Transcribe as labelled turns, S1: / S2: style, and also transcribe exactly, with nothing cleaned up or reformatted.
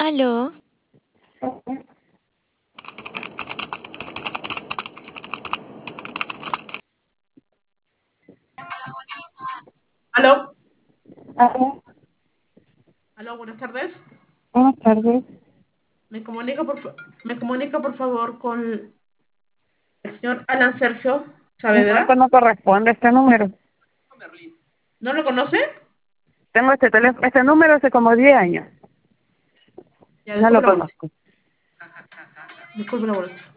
S1: Aló,
S2: Aló,
S3: Aló,
S2: aló, buenas tardes.
S3: buenas tardes.
S2: Me comunica por, fa- me comunica por favor con el señor Alan Sergio
S3: No, esto
S2: Saavedra.
S3: no corresponde a este número.
S2: ¿No lo conoce?
S3: Tengo este teléfono, este número hace como diez años.
S2: Ya,
S3: No lo
S2: disculpe la molestia.
S3: conozco.
S2: Disculpe la molestia.